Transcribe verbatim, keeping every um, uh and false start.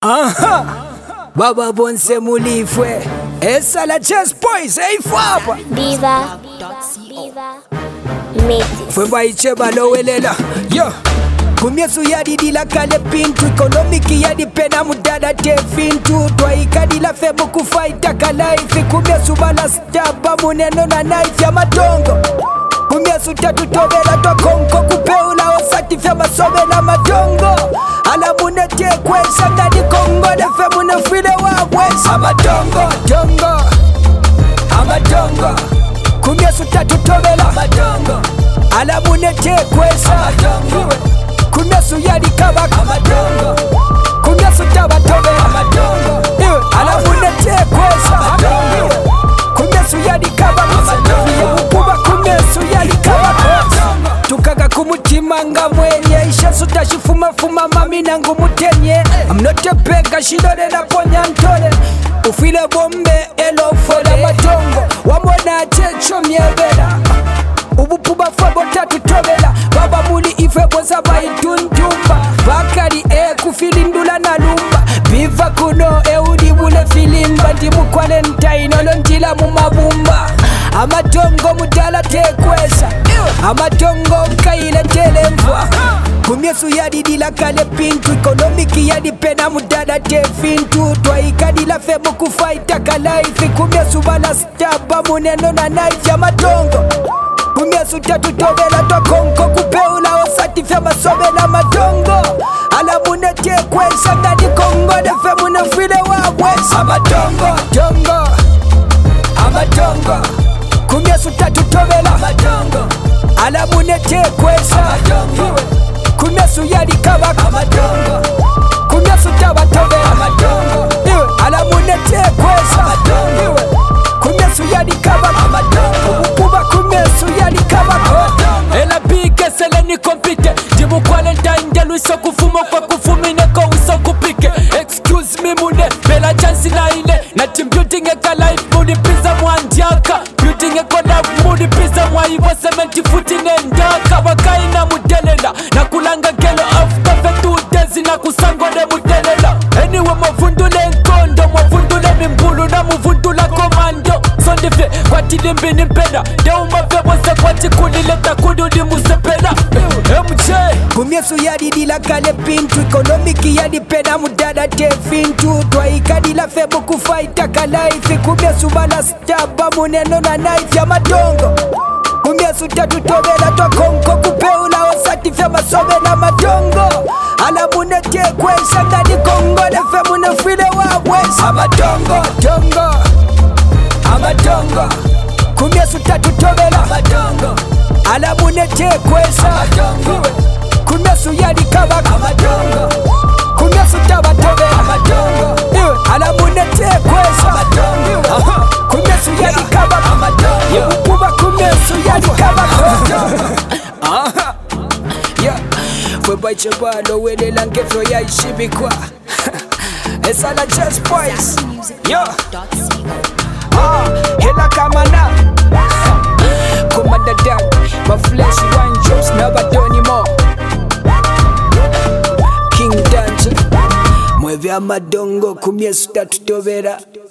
Aha, Baba Bonse mulifwe Esa la chess boys, hey fapa Diva, Diva, Mate. Fwe baiche balowelela, yo Kumyesu yadi di la kale pintu Ekonomiki yadi pena mudada te fintu Twaikadi la febu kufaita kalaifi Kumyesu bala staba muneno na knife ya matongo Kumyesu tatu tobela twa konko Kupeula osati fya masobe na matongo Ala munete kwesa ngadi kongo Nefe munefile wawesa Amatongo, tongo Amatongo Kumyesu tatu tobela Amatongo Ala munete kwesa Amatongo Kumyesu yadi kabaka Amatongo Kumyesu taba tobela Amatongo Ala munete kwesa Amatongo Kumyesu yadi kabaka Amatongo Kuba kumyesu yadi kabaka Tukaga kumutima nga mwenye Isha suta shifuma fuma mami nangu mutenye Amnote peka shidore na ponya ntole Ufile bombe elo fola matongo Wamona checho miebela Ubupuba fabo tatu tobela Baba muli ife boza baituntumba Bakari e kufilindula na lumba Biva kuno e udibule filimba Ndimu kwa lenta inolo ntila mumabumba Amatongo mudala tekwesa Amatongo mkaile telemfwa Kumyesu yadi di la kale pintu Ekonomiki yadi pena mudada te fintu Twaikadi la febu kufaita kalaifi Kumyesu bala staba muneno na knife ya matongo Kumyesu tatu tobela twa konko Kupeula osati fya masobe na matongo Ala munete kwesa ngadi kongo Nefe munefile wawesa Amatongo, tongo Amatongo Kumyesu tatu tobela Amatongo Ala munete kwesa Amatongo Kumyesu yadi kabaka Amatongo Kumyesu taba tobela Amatongo Ala munete kwesa Amatongo Kumyesu yadi kabaka Amatongo Ubupuba kumyesu yadi kabaka Ela bike sele ni kompite Jibu kwa lenta indelu iso kufumo kwa kufumine kwa uso kupike Excuse me mune, bela chansi na ile Na team building eka life muni pizza mwandiaka Building eka love muni pizza mwa iwa sementi futi nendaka Wakai na mudelela Na kulanga gelo after the two days Na kusango de mudelela Anyway mwavundule nkondo Mwavundule mimbulu na muvundula komando Sondife kwa tilimbi nimpeda Deo mafebo se kwa tikulileta kudu di musepeda M J Kumyesu yadi di la kale pintu Ekonomiki yadi pena mudada te fintu Twaikadi la febu kufaita kalaifi Kumyesu bala staba muneno na knife ya matongo Kumyesu tatu tobela twa konko Kupeula osati fya masobe na matongo Ala munete kwesa ngadi kongo Nefe munefile wawesa Amatongo, tongo Amatongo Kumyesu tatu tobela Amatongo Ala munete kwesa Amatongo Kumyesu yadi kabaka Amatongo Kumyesu taba tobela Amatongo Ala munete kwesa Amatongo Kumyesu yadi kabaka Amatongo Ubupuba kumyesu yadi kabaka Aha Yeah Fwe baiche balo wele langefro ya ishibikwa Esa la chess boys Yo Ah, hela kamana Komanda dag My flesh one drops never do anymore King Danger Mwevya madongo kumyesu tatu tobera